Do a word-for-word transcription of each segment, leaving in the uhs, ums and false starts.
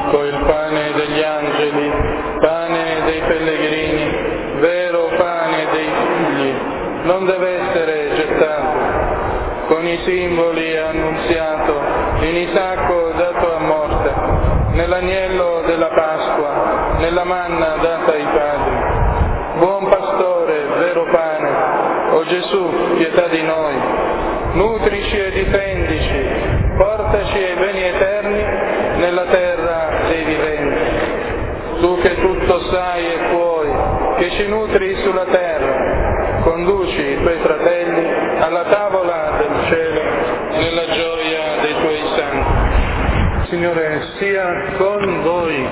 unico, il pane degli angeli, pane dei pellegrini, vero pane dei figli, non deve essere gettato. Con i simboli annunziato, in Isacco dato a morte, nell'agnello della Pasqua, nella manna data ai padri. Buon pastore, vero pane, o Gesù, pietà di noi, nutrici e difendici, portaci ai beni eterni nella terra dei viventi. Tu che tutto sai e puoi, che ci nutri sulla terra, conduci i tuoi fratelli alla tavola del cielo, nella gioia dei tuoi santi. Signore sia con voi.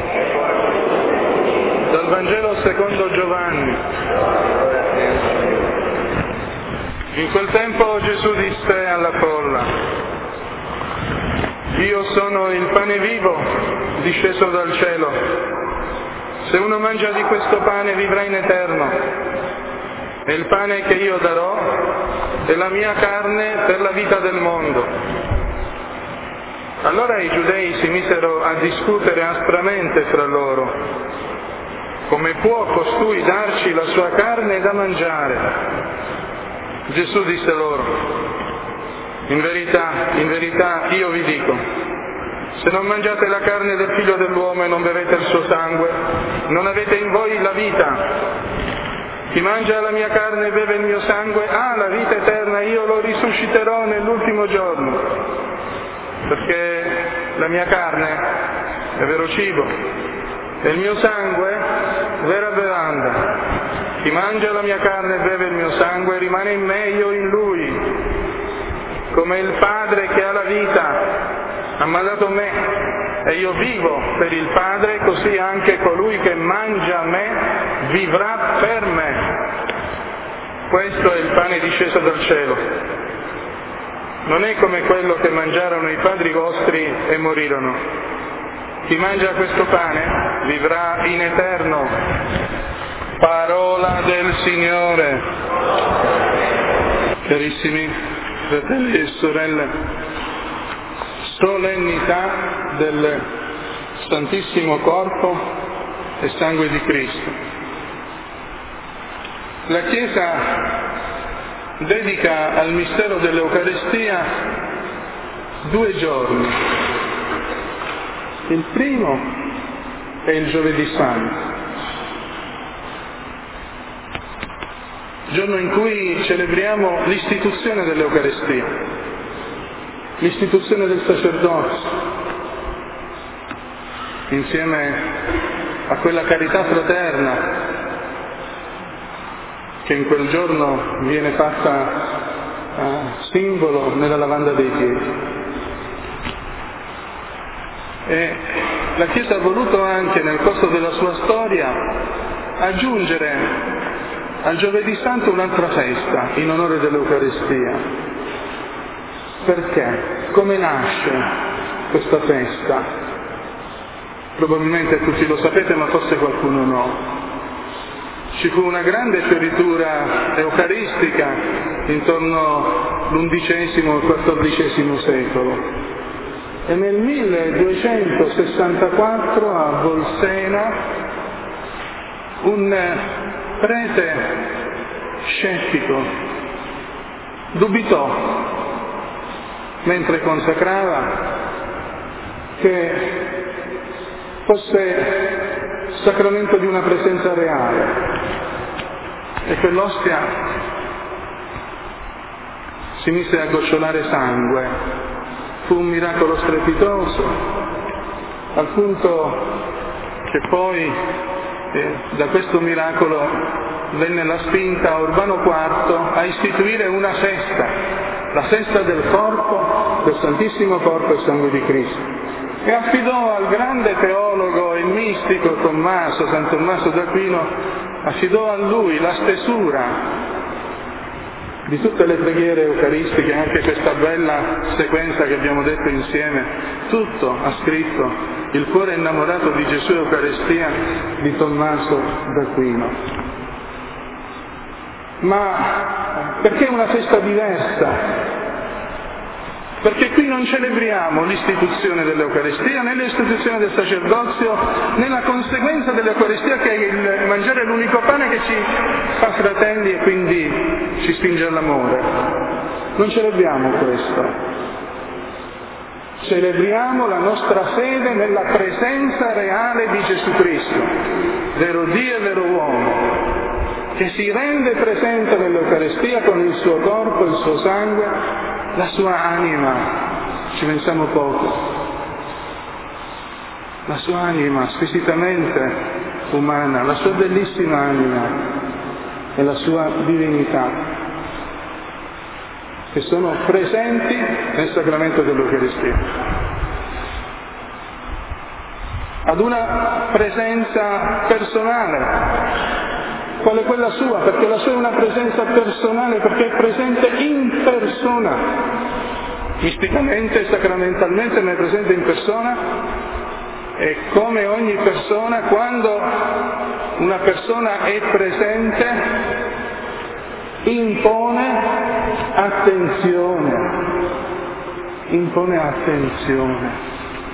Dal Vangelo secondo Giovanni. In quel tempo Gesù disse alla folla: Io sono il pane vivo disceso dal cielo. Se uno mangia di questo pane vivrà in eterno. E il pane che io darò è la mia carne per la vita del mondo. Allora i giudei si misero a discutere aspramente fra loro: come può costui darci la sua carne da mangiare? Gesù disse loro: in verità, in verità io vi dico, se non mangiate la carne del Figlio dell'uomo e non bevete il suo sangue, non avete in voi la vita. Chi mangia la mia carne e beve il mio sangue ha la vita eterna, io lo risusciterò nell'ultimo giorno. Perché la mia carne è vero cibo e il mio sangue vera bevanda. Chi mangia la mia carne e beve il mio sangue rimane in me e io in lui. Come il Padre che ha la vita ha mandato me e io vivo per il Padre, così anche colui che mangia me vivrà per me. Questo è il pane disceso dal cielo. Non è come quello che mangiarono i padri vostri e morirono. Chi mangia questo pane vivrà in eterno. Parola del Signore. Carissimi fratelli e sorelle, solennità del Santissimo Corpo e Sangue di Cristo. La Chiesa dedica al mistero dell'Eucaristia due giorni. Il primo è il Giovedì Santo, giorno in cui celebriamo l'istituzione dell'Eucaristia, l'istituzione del sacerdozio, insieme a quella carità fraterna che in quel giorno viene fatta uh, simbolo nella lavanda dei piedi. E la Chiesa ha voluto anche nel corso della sua storia aggiungere al Giovedì Santo un'altra festa in onore dell'Eucaristia. Perché? Come nasce questa festa? Probabilmente tutti lo sapete, ma forse qualcuno no. Ci fu una grande fioritura eucaristica intorno all'undicesimo e quattordicesimo secolo. E nel milleduecentosessantaquattro a Bolsena un prete scettico dubitò, mentre consacrava, che fosse sacramento di una presenza reale, e quell'ostia si mise a gocciolare sangue. Fu un miracolo strepitoso, al punto che poi eh, da questo miracolo venne la spinta a Urbano quarto a istituire una festa, la festa del corpo, del Santissimo Corpo e Sangue di Cristo, e affidò al grande teologo e mistico Tommaso, San Tommaso d'Aquino, affidò a lui la stesura di tutte le preghiere eucaristiche, anche questa bella sequenza che abbiamo detto insieme. Tutto ha scritto il cuore innamorato di Gesù Eucaristia di Tommaso d'Aquino. Ma perché una festa diversa? Perché qui non celebriamo l'istituzione dell'Eucaristia, né l'istituzione del sacerdozio, né la conseguenza dell'Eucaristia che il mangiare è l'unico pane che ci fa fratelli e quindi ci spinge all'amore. Non celebriamo questo. Celebriamo la nostra fede nella presenza reale di Gesù Cristo, vero Dio e vero uomo, che si rende presente nell'Eucaristia con il suo corpo, il suo sangue, la sua anima. Ci pensiamo poco. La sua anima squisitamente umana, la sua bellissima anima e la sua divinità, che sono presenti nel sacramento dell'Eucaristia. Ad una presenza personale, quale quella sua, perché la sua è una presenza personale, perché è presente in persona, misticamente e sacramentalmente, ma è presente in persona, e come ogni persona, quando una persona è presente, impone attenzione, impone attenzione.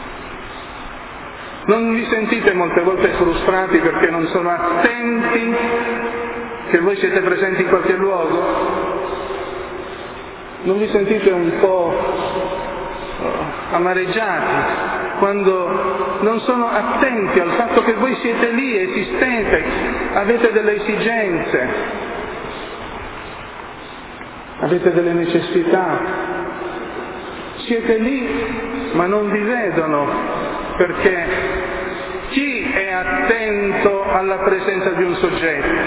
Non vi sentite molte volte frustrati perché non sono attenti che voi siete presenti in qualche luogo? Non vi sentite un po' amareggiati quando non sono attenti al fatto che voi siete lì, esistente, avete delle esigenze, avete delle necessità, siete lì ma non vi vedono? Perché chi è attento alla presenza di un soggetto?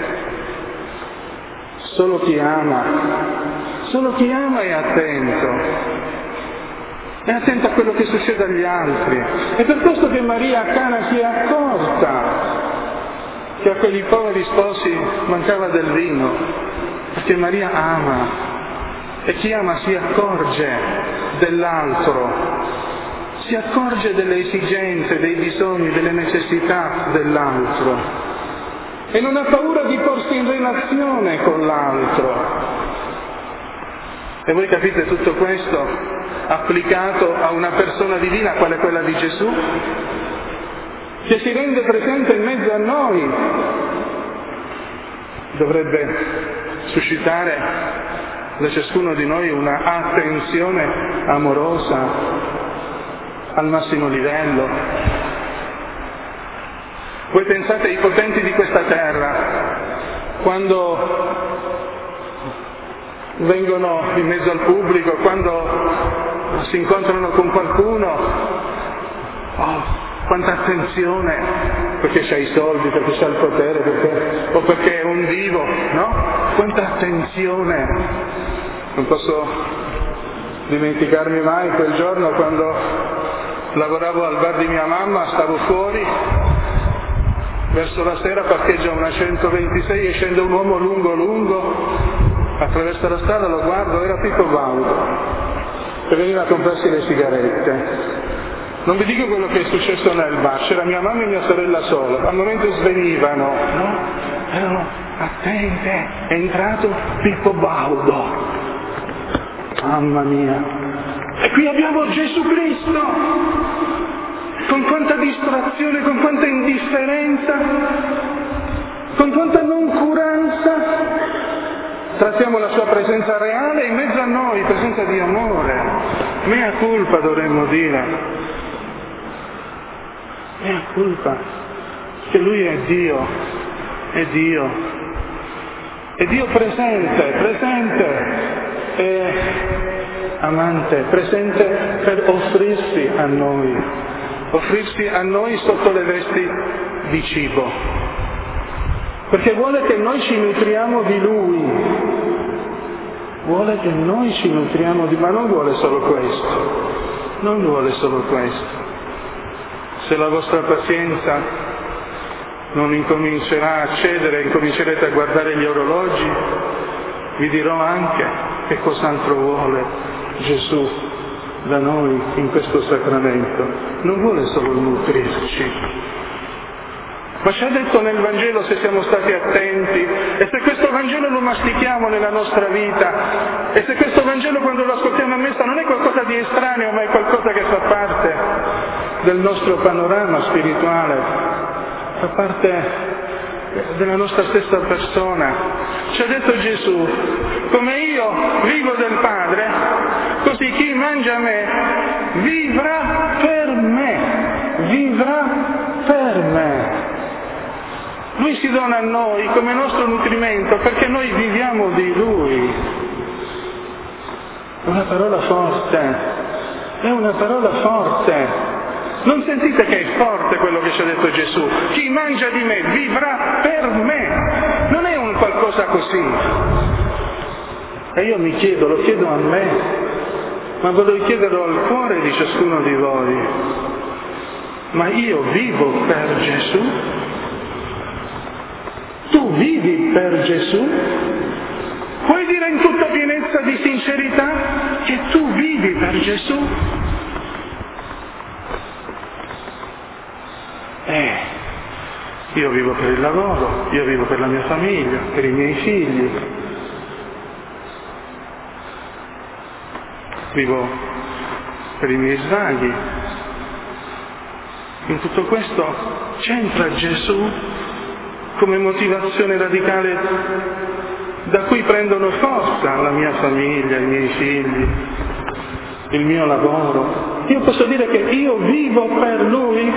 Solo chi ama. Solo chi ama è attento. È attento a quello che succede agli altri. È per questo che Maria a Cana si è accorta che a quegli poveri sposi mancava del vino. Perché Maria ama. E chi ama si accorge dell'altro. Si accorge delle esigenze, dei bisogni, delle necessità dell'altro e non ha paura di porsi in relazione con l'altro. E voi capite tutto questo applicato a una persona divina quale quella di Gesù, che si rende presente in mezzo a noi. Dovrebbe suscitare da ciascuno di noi una attenzione amorosa al massimo livello. Voi pensate ai potenti di questa terra, quando vengono in mezzo al pubblico, quando si incontrano con qualcuno, oh, quanta attenzione, perché c'ha i soldi, perché c'ha il potere, perché, o perché è un divo, no? Quanta attenzione. Non posso dimenticarmi mai quel giorno quando lavoravo al bar di mia mamma, stavo fuori, verso la sera parcheggia una centoventisei e scende un uomo lungo lungo, attraversa la strada, lo guardo, era Pippo Baudo, che veniva a comprarsi le sigarette. Non vi dico quello che è successo nel bar, c'era mia mamma e mia sorella sola, al momento svenivano, no? Erano attente, è entrato Pippo Baudo. Mamma mia! E qui abbiamo Gesù Cristo, con quanta distrazione, con quanta indifferenza, con quanta noncuranza trattiamo la sua presenza reale in mezzo a noi, presenza di amore. Mea culpa dovremmo dire, mea culpa, che Lui è Dio, è Dio, è Dio presente, presente, è amante, presente per offrirsi a noi, offrirsi a noi sotto le vesti di cibo, perché vuole che noi ci nutriamo di Lui, vuole che noi ci nutriamo di, ma non vuole solo questo, non vuole solo questo. Se la vostra pazienza non incomincerà a cedere, incomincerete a guardare gli orologi, vi dirò anche che cos'altro vuole Gesù da noi in questo sacramento. Non vuole solo nutrirci, Ma ci ha detto nel Vangelo, se siamo stati attenti, e se questo Vangelo lo mastichiamo nella nostra vita, e se questo Vangelo quando lo ascoltiamo a messa non è qualcosa di estraneo, ma è qualcosa che fa parte del nostro panorama spirituale, fa parte della nostra stessa persona. Ci ha detto Gesù: come io vivo del Padre, così chi mangia me vivrà per me, vivrà per me. Lui si dona a noi come nostro nutrimento perché noi viviamo di Lui. È una parola forte, è una parola forte. Non sentite che è forte quello che ci ha detto Gesù? Chi mangia di me vivrà per me. Non è un qualcosa così. E io mi chiedo, lo chiedo a me, ma voglio chiederlo al cuore di ciascuno di voi. Ma io vivo per Gesù? Tu vivi per Gesù? Puoi dire in tutta pienezza di sincerità che tu vivi per Gesù? Eh, io vivo per il lavoro, io vivo per la mia famiglia, per i miei figli, vivo per i miei svaghi. In tutto questo c'entra Gesù come motivazione radicale da cui prendono forza la mia famiglia, i miei figli, il mio lavoro. Io posso dire che io vivo per Lui?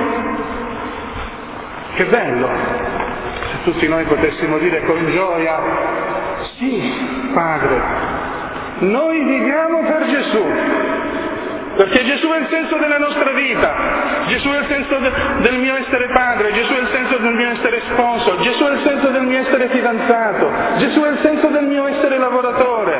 Che bello se tutti noi potessimo dire con gioia: sì, Padre, noi viviamo per Gesù, perché Gesù è il senso della nostra vita, Gesù è il senso de- del mio essere padre, Gesù è il senso del mio essere sposo, Gesù è il senso del mio essere fidanzato, Gesù è il senso del mio essere lavoratore.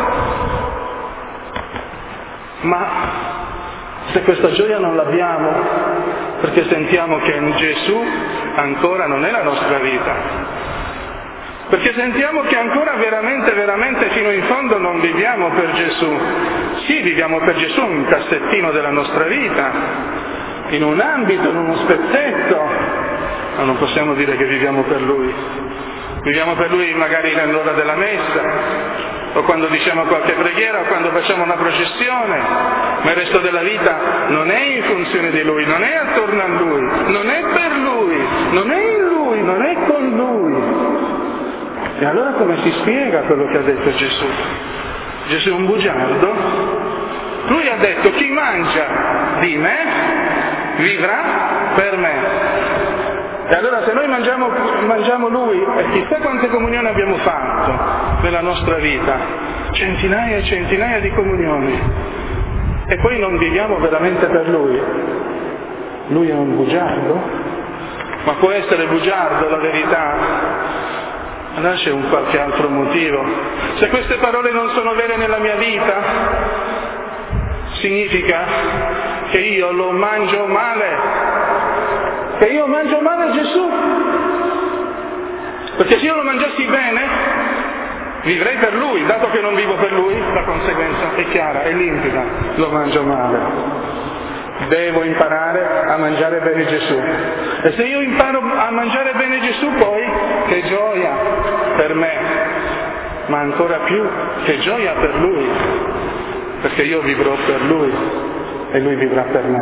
Ma se questa gioia non l'abbiamo, perché sentiamo che in Gesù ancora non è la nostra vita, perché sentiamo che ancora veramente, veramente fino in fondo non viviamo per Gesù. Sì, viviamo per Gesù in un cassettino della nostra vita, in un ambito, in uno spezzetto, ma non possiamo dire che viviamo per Lui. Viviamo per Lui magari nell'ora della messa, o quando diciamo qualche preghiera, o quando facciamo una processione, ma il resto della vita non è in funzione di Lui, non è attorno a Lui, non è per Lui, non è in Lui, non è con Lui. E allora come si spiega quello che ha detto Gesù? Gesù è un bugiardo? Lui ha detto: chi mangia di me vivrà per me. E allora se noi mangiamo, mangiamo Lui, e chissà quante comunioni abbiamo fatto nella nostra vita, centinaia e centinaia di comunioni, e poi non viviamo veramente per Lui, Lui è un bugiardo? Ma può essere bugiardo la verità? Allora c'è un qualche altro motivo. Se queste parole non sono vere nella mia vita, significa che io lo mangio male, che io mangio male Gesù. Perché se io lo mangiassi bene, vivrei per Lui, dato che non vivo per Lui, la conseguenza è chiara, è limpida, lo mangio male. Devo imparare a mangiare bene Gesù. E se io imparo a mangiare bene Gesù, poi che gioia per me, ma ancora più che gioia per Lui, perché io vivrò per Lui e Lui vivrà per me.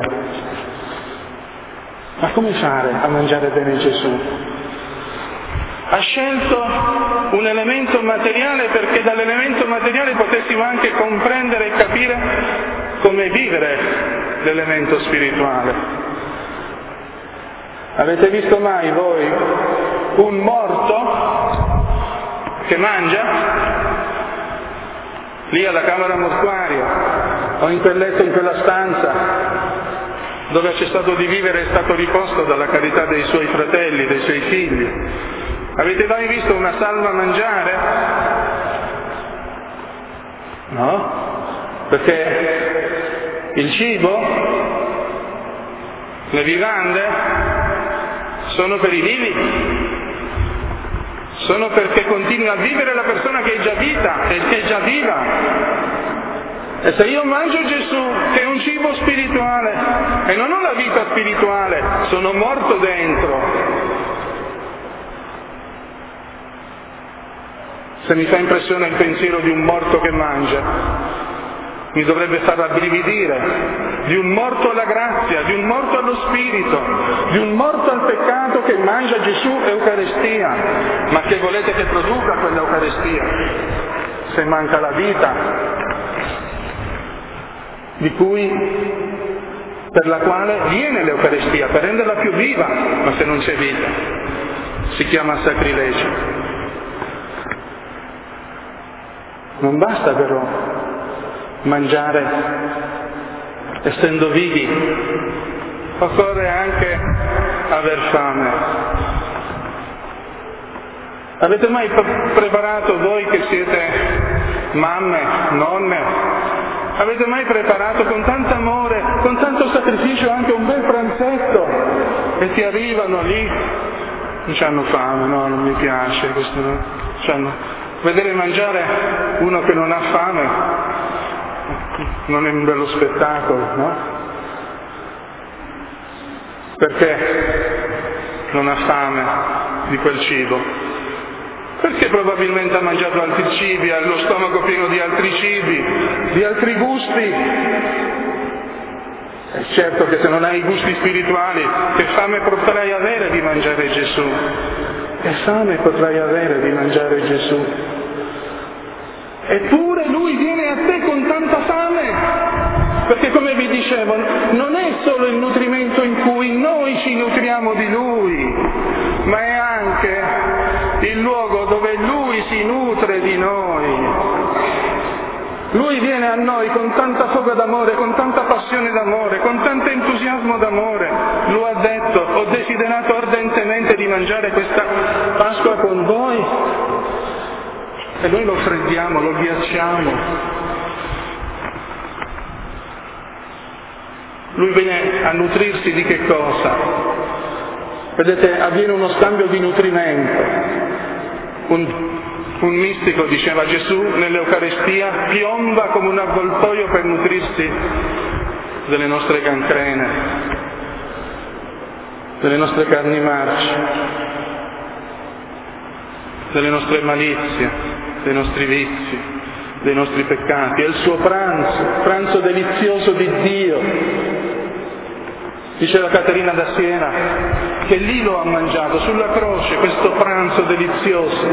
Ma come fare a mangiare bene Gesù? Ha scelto un elemento materiale perché dall'elemento materiale potessimo anche comprendere e capire come vivere l'elemento spirituale. Avete visto mai voi un morto che mangia? Lì alla camera mortuaria o in quel letto, in quella stanza dove ha cessato di vivere, è stato riposto dalla carità dei suoi fratelli, dei suoi figli. Avete mai visto una salma mangiare? No? Perché il cibo, le vivande, sono per i vivi, sono perché continua a vivere la persona che è già vita, che è già viva. E se io mangio Gesù, che è un cibo spirituale, e non ho la vita spirituale, sono morto dentro, Se mi fa impressione il pensiero di un morto che mangia, mi dovrebbe far rabbrividire, di un morto alla grazia, di un morto allo spirito, di un morto al peccato che mangia Gesù Eucaristia. Ma che volete che produca quell'Eucaristia? Se manca la vita, di cui, per la quale viene l'Eucaristia, per renderla più viva, ma se non c'è vita, si chiama sacrilegio. Non basta però mangiare essendo vivi, occorre anche aver fame. Avete mai preparato, voi che siete mamme, nonne, avete mai preparato con tanto amore, con tanto sacrificio anche un bel pranzetto e ti arrivano lì, non c'hanno fame, no, non mi piace, questo no, c'hanno... Vedere mangiare uno che non ha fame non è un bello spettacolo, no? Perché non ha fame di quel cibo? Perché probabilmente ha mangiato altri cibi, ha lo stomaco pieno di altri cibi, di altri gusti. È certo che se non hai i gusti spirituali, che fame potrai avere di mangiare Gesù? Che fame potrai avere di mangiare Gesù? Eppure Lui viene a te con tanta fame, perché come vi dicevo, non è solo il nutrimento in cui noi ci nutriamo di Lui, ma è anche il luogo dove Lui si nutre di noi. Lui viene a noi con tanta foga d'amore, con tanta passione d'amore, con tanto entusiasmo d'amore. Lui ha detto: ho desiderato ardentemente di mangiare questa Pasqua con voi. E noi lo freddiamo, lo ghiacciamo. Lui viene a nutrirsi di che cosa? Vedete, avviene uno scambio di nutrimento. Un, un mistico, diceva Gesù, nell'Eucaristia piomba come un avvoltoio per nutrirsi delle nostre cancrene, delle nostre carni marce, delle nostre malizie, dei nostri vizi, dei nostri peccati. È il suo pranzo, pranzo delizioso di Dio. Diceva Caterina da Siena che lì lo ha mangiato, sulla croce, questo pranzo delizioso.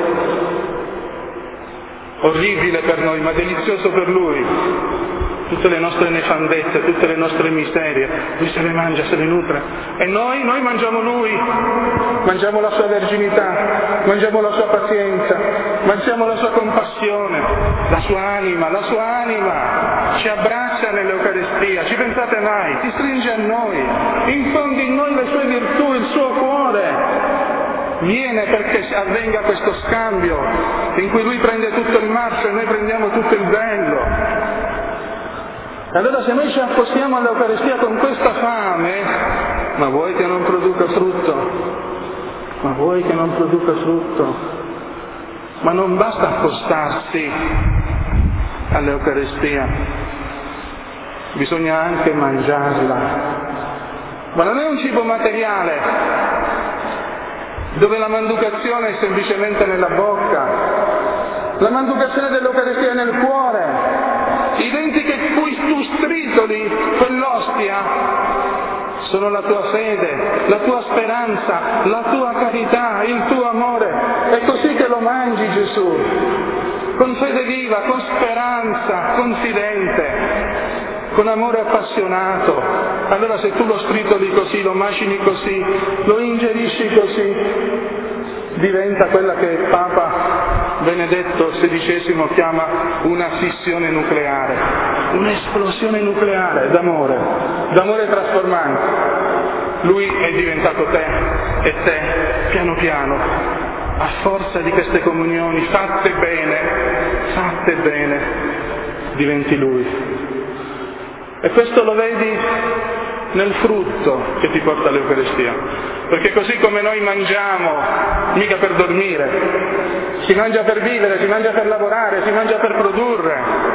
Orribile per noi, ma delizioso per Lui. Tutte le nostre nefandezze, tutte le nostre miserie, Lui se le mangia, se le nutre. E noi, noi mangiamo Lui, mangiamo la Sua verginità, mangiamo la Sua pazienza, mangiamo la Sua compassione, la Sua anima, la Sua anima ci abbraccia nell'Eucaristia, ci pensate mai, si stringe a noi, infonde in noi le Sue virtù, il Suo cuore. Viene perché avvenga questo scambio in cui Lui prende tutto il marcio e noi prendiamo tutto il bello. Allora se noi ci affossiamo all'Eucaristia con questa fame, ma vuoi che non produca frutto? Ma vuoi che non produca frutto? Ma non basta accostarsi all'Eucaristia, bisogna anche mangiarla. Ma non è un cibo materiale, dove la manducazione è semplicemente nella bocca. La manducazione dell'Eucaristia è nel cuore. I denti che cui tu stritoli quell'ostia sono la tua fede, la tua speranza, la tua carità, il tuo amore. È così che lo mangi Gesù, con fede viva, con speranza, confidente, con amore appassionato. Allora se tu lo stritoli così, lo macini così, lo ingerisci così, diventa quella che il Papa Benedetto sedicesimo chiama una fissione nucleare, un'esplosione nucleare d'amore, d'amore trasformante. Lui è diventato te e te, piano piano, a forza di queste comunioni fatte bene, fatte bene, diventi Lui. E questo lo vedi nel frutto che ti porta all'Eucaristia. Perché così come noi mangiamo, mica per dormire, si mangia per vivere, si mangia per lavorare, si mangia per produrre,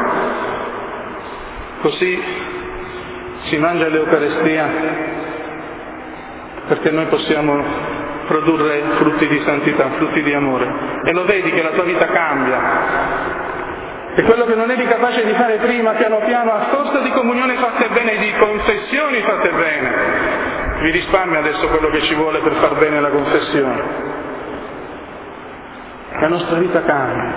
così si mangia l'Eucaristia perché noi possiamo produrre frutti di santità, frutti di amore. E lo vedi che la tua vita cambia. E quello che non eri capace di fare prima, piano piano, a forza di comunione fatte bene, di confessioni fatte bene, vi risparmia adesso quello che ci vuole per far bene la confessione. La nostra vita cambia,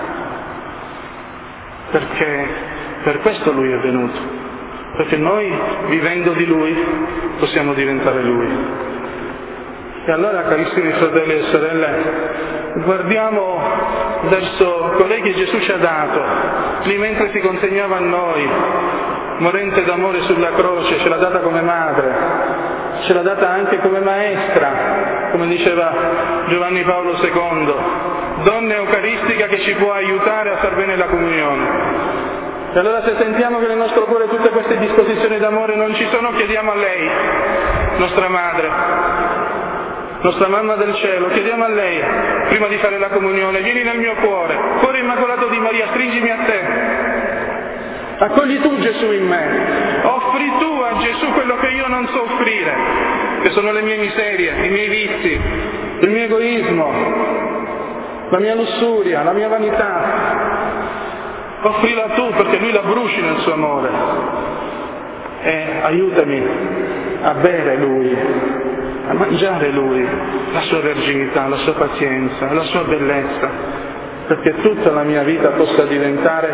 perché per questo Lui è venuto, perché noi, vivendo di Lui, possiamo diventare Lui. E allora, carissimi fratelli e sorelle, guardiamo verso colei che Gesù ci ha dato, lì mentre si consegnava a noi, morente d'amore sulla croce, ce l'ha data come madre, ce l'ha data anche come maestra, come diceva Giovanni Paolo secondo, donna eucaristica che ci può aiutare a far bene la comunione. E allora se sentiamo che nel nostro cuore tutte queste disposizioni d'amore non ci sono, chiediamo a lei, nostra madre, nostra mamma del cielo, chiediamo a lei, prima di fare la comunione, vieni nel mio cuore, cuore immacolato di Maria, stringimi a te, accogli tu Gesù in me, offri tu a Gesù quello che io non so offrire, che sono le mie miserie, i miei vizi, il mio egoismo, la mia lussuria, la mia vanità. Offrila tu perché Lui la bruci nel suo amore e aiutami a bere Lui, a mangiare Lui, la sua verginità, la sua pazienza, la sua bellezza, perché tutta la mia vita possa diventare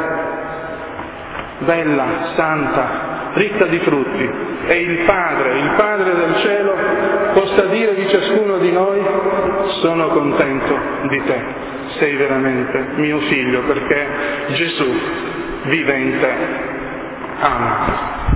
bella, santa, ricca di frutti, e il Padre, il Padre del cielo, possa dire di ciascuno di noi: sono contento di te, sei veramente mio figlio, perché Gesù vivente ama.